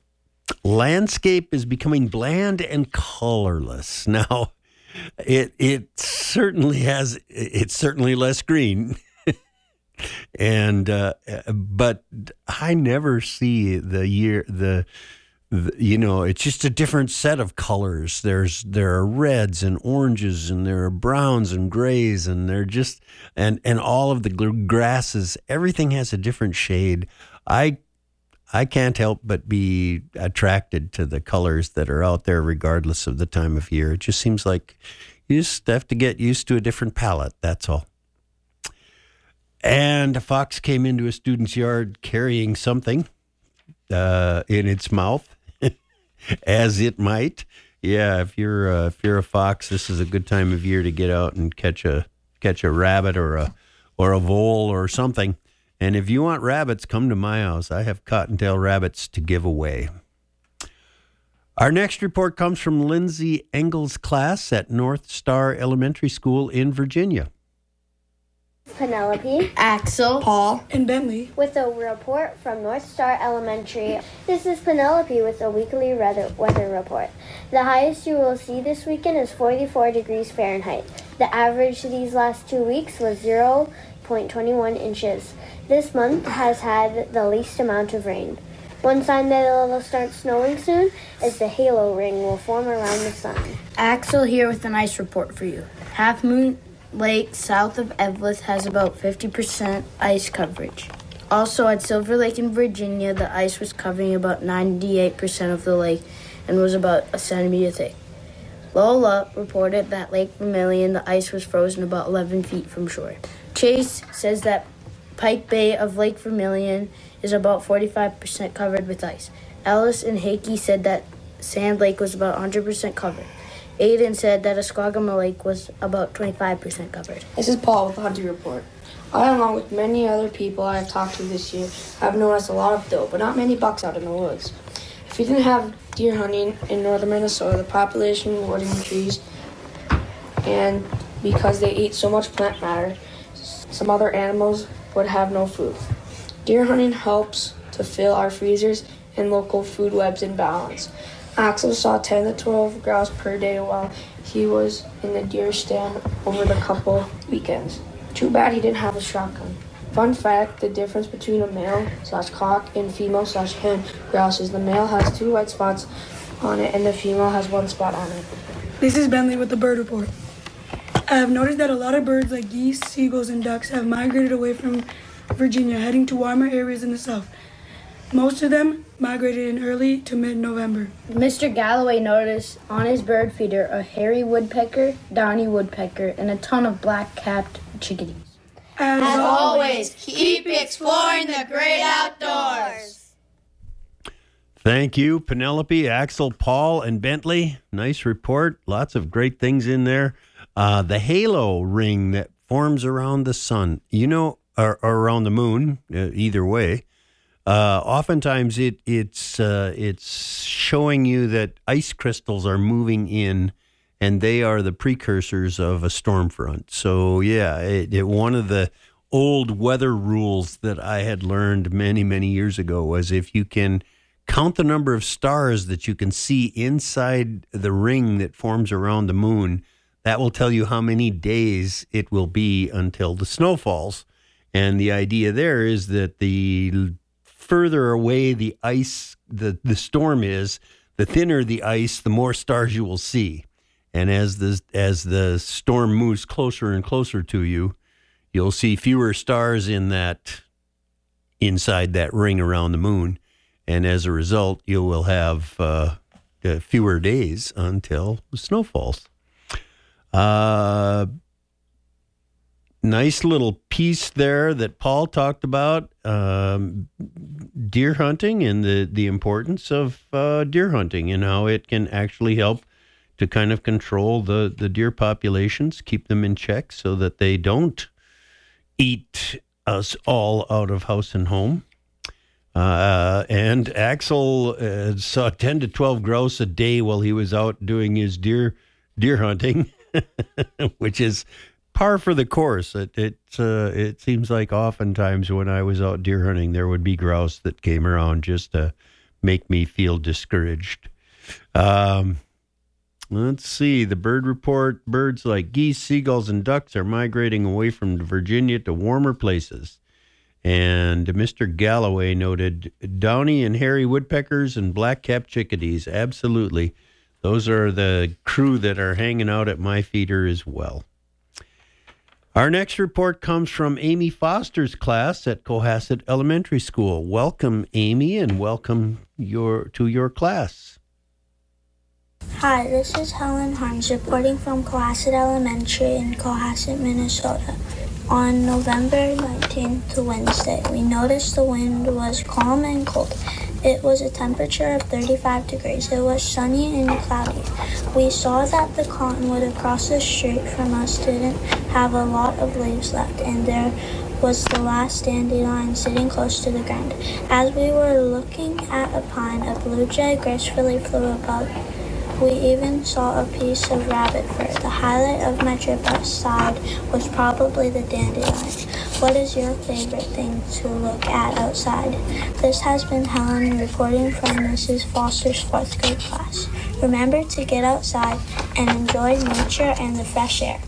Landscape is becoming bland and colorless. Now, it certainly it's certainly less green. But I never see it's just a different set of colors. There are reds and oranges, and there are browns and grays, and they're just and all of the grasses. Everything has a different shade. I can't help but be attracted to the colors that are out there, regardless of the time of year. It just seems like you just have to get used to a different palette. That's all. And a fox came into a student's yard carrying something in its mouth. As it might. Yeah, if you're a fox, this is a good time of year to get out and catch a rabbit or a vole or something. And if you want rabbits, come to my house. I have cottontail rabbits to give away. Our next report comes from Lindsay Engel's class at North Star Elementary School in Virginia. Penelope, Axel, Paul, and Bentley with a report from North Star Elementary. This is Penelope with a weekly weather report. The highest you will see this weekend is 44 degrees Fahrenheit. The average these last 2 weeks was 0.21 inches. This month has had the least amount of rain. One sign that it will start snowing soon is the halo ring will form around the sun. Axel here with an ice report for you. Half Moon Lake south of Eveleth has about 50% ice coverage. Also at Silver Lake in Virginia, the ice was covering about 98% of the lake and was about a centimeter thick. Lola reported that Lake Vermilion, the ice was frozen about 11 feet from shore. Chase says that Pike Bay of Lake Vermilion is about 45% covered with ice. Ellis and Hickey said that Sand Lake was about 100% covered. Aiden said that Esquagama Lake was about 25% covered. This is Paul with the Hunting Report. I, along with many other people I have talked to this year, have noticed a lot of doe, but not many bucks out in the woods. If we didn't have deer hunting in northern Minnesota, the population would increase, and because they eat so much plant matter, some other animals would have no food. Deer hunting helps to fill our freezers and local food webs in balance. Axel saw 10 to 12 grouse per day while he was in the deer stand over the couple weekends. Too bad he didn't have a shotgun. Fun fact, the difference between a male/cock and female/hen grouse is the male has 2 white spots on it and the female has 1 spot on it. This is Bentley with the bird report. I have noticed that a lot of birds like geese, seagulls, and ducks have migrated away from Virginia, heading to warmer areas in the south. Most of them migrated in early to mid-November. Mr. Galloway noticed on his bird feeder a hairy woodpecker, downy woodpecker, and a ton of black-capped chickadees. As always, keep exploring the great outdoors. Thank you, Penelope, Axel, Paul, and Bentley. Nice report. Lots of great things in there. The halo ring that forms around the sun, or around the moon, either way. Oftentimes it's showing you that ice crystals are moving in, and they are the precursors of a storm front. So yeah, one of the old weather rules that I had learned many, many years ago was if you can count the number of stars that you can see inside the ring that forms around the moon, that will tell you how many days it will be until the snow falls. And the idea there is that the further away the ice, the storm is, the thinner the ice, the more stars you will see. And as the storm moves closer and closer to you, you'll see fewer stars inside that ring around the moon. And as a result, you will have fewer days until the snow falls. Nice little piece there that Paul talked about, deer hunting and the importance of deer hunting and how it can actually help to kind of control the deer populations, keep them in check so that they don't eat us all out of house and home. And Axel saw 10 to 12 grouse a day while he was out doing his deer hunting, which is par for the course. It seems like oftentimes when I was out deer hunting, there would be grouse that came around just to make me feel discouraged. Let's see. The bird report, birds like geese, seagulls, and ducks are migrating away from Virginia to warmer places. And Mr. Galloway noted downy and hairy woodpeckers and black-capped chickadees. Absolutely. Those are the crew that are hanging out at my feeder as well. Our next report comes from Amy Foster's class at Cohasset Elementary School. Welcome, Amy, and welcome to your class. Hi, this is Helen Harms reporting from Cohasset Elementary in Cohasset, Minnesota. On November 19th, Wednesday, we noticed the wind was calm and cold. It was a temperature of 35 degrees. It was sunny and cloudy. We saw that the cottonwood across the street from us didn't have a lot of leaves left, and there was the last dandelion sitting close to the ground. As we were looking at a pine, a blue jay gracefully flew above. We even saw a piece of rabbit fur. The highlight of my trip outside was probably the dandelion. What is your favorite thing to look at outside? This has been Helen reporting from Mrs. Foster's 4th grade class. Remember to get outside and enjoy nature and the fresh air.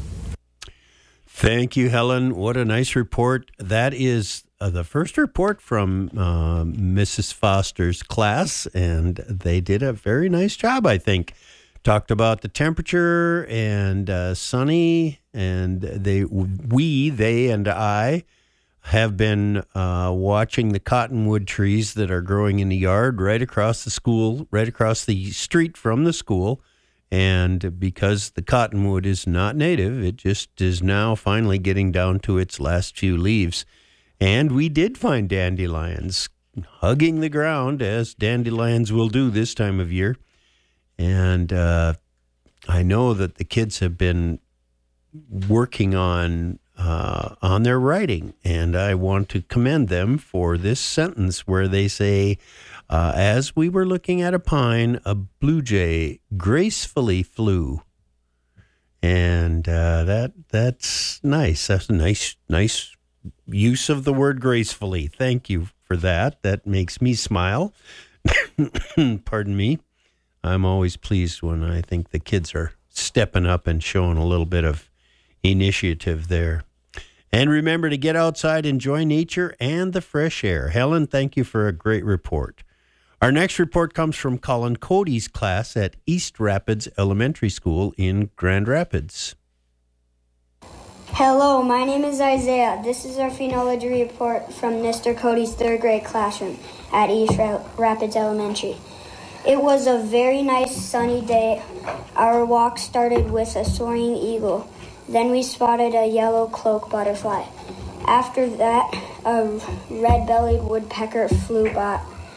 Thank you, Helen. What a nice report. That is the first report from Mrs. Foster's class, and they did a very nice job, I think. Talked about the temperature and sunny, and they and I have been watching the cottonwood trees that are growing in the yard right across the school, right across the street from the school. And because the cottonwood is not native, it just is now finally getting down to its last few leaves. And we did find dandelions hugging the ground, as dandelions will do this time of year. And I know that the kids have been working on their writing, and I want to commend them for this sentence where they say, as we were looking at a pine, a blue jay gracefully flew. And that's nice. That's a nice use of the word gracefully. Thank you for that. That makes me smile. Pardon me. I'm always pleased when I think the kids are stepping up and showing a little bit of initiative there. And remember to get outside, enjoy nature and the fresh air. Helen, thank you for a great report. Our next report comes from Colin Cody's class at East Rapids Elementary School in Grand Rapids. Hello, my name is Isaiah. This is our phenology report from Mr. Cody's 3rd grade classroom at East Rapids Elementary. It was a very nice sunny day. Our walk started with a soaring eagle. Then we spotted a yellow cloak butterfly. After that, a red-bellied woodpecker flew by.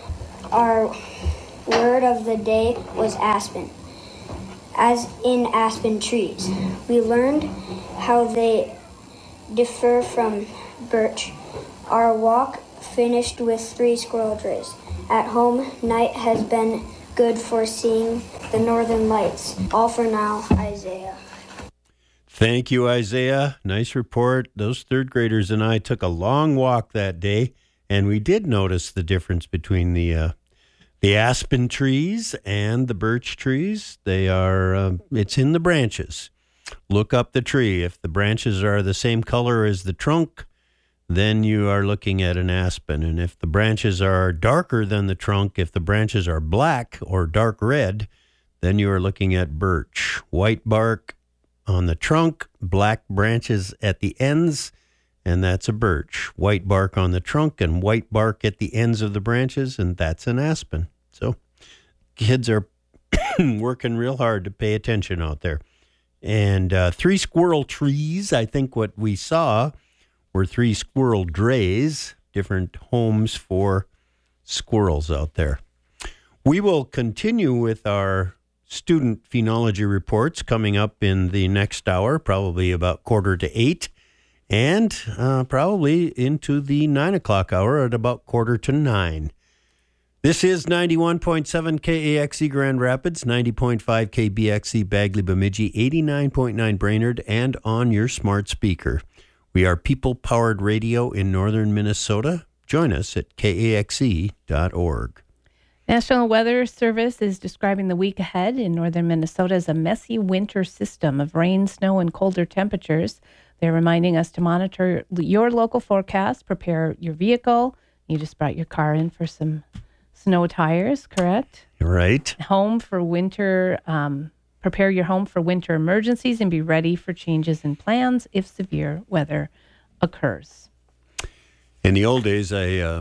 Our word of the day was aspen, as in aspen trees. We learned how they differ from birch. Our walk finished with 3 squirrel drays. At home, night has been good for seeing the northern lights. All for now, Isaiah. Thank you, Isaiah. Nice report. Those 3rd graders and I took a long walk that day, and we did notice the difference between the aspen trees and the birch trees. They are, it's in the branches. Look up the tree. If the branches are the same color as the trunk, then you are looking at an aspen. And if the branches are darker than the trunk, if the branches are black or dark red, then you are looking at birch. White bark on the trunk, black branches at the ends, and that's a birch. White bark on the trunk and white bark at the ends of the branches, and that's an aspen. So kids are working real hard to pay attention out there. And 3 squirrel trees, I think what we saw were 3 squirrel drays, different homes for squirrels out there. We will continue with our student phenology reports coming up in the next hour, probably about 7:45, and probably into the 9 o'clock hour at about 8:45. This is 91.7 KAXE Grand Rapids, 90.5 KBXE Bagley Bemidji, 89.9 Brainerd, and on your smart speaker. We are people-powered radio in northern Minnesota. Join us at kaxe.org. National Weather Service is describing the week ahead in northern Minnesota as a messy winter system of rain, snow, and colder temperatures. They're reminding us to monitor your local forecast, prepare your vehicle. You just brought your car in for some snow tires, correct? Right. Home for winter, prepare your home for winter emergencies and be ready for changes in plans if severe weather occurs. In the old days, I